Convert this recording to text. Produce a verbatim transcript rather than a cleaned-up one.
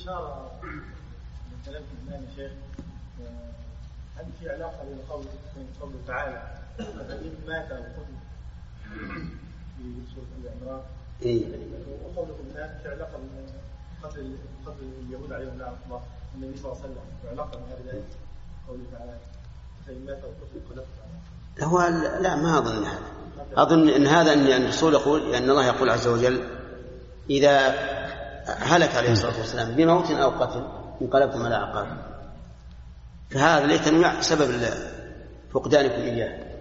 إشارة من كلام الإمام الشيخ، هل في علاقة بين قوله قوله تعالى فإن مات أو قتل في سورة العمران وقولكم الآن في علاقة بين قتل قتل اليهود عليهم لعنة الله والنبي صلى الله عليه وسلم، في علاقة بين هذه الآية قوله تعالى فإن مات أو قتل قلبت هو لا ما أظن هذا. أظن أن هذا أن الرسول يقول أن الله يقول عز وجل إذا هلك عليه الصلاة والسلام بموت أو قتل انقلبتم على أعقابكم، فهذا ليتنوع سبب فقدانكم إياه.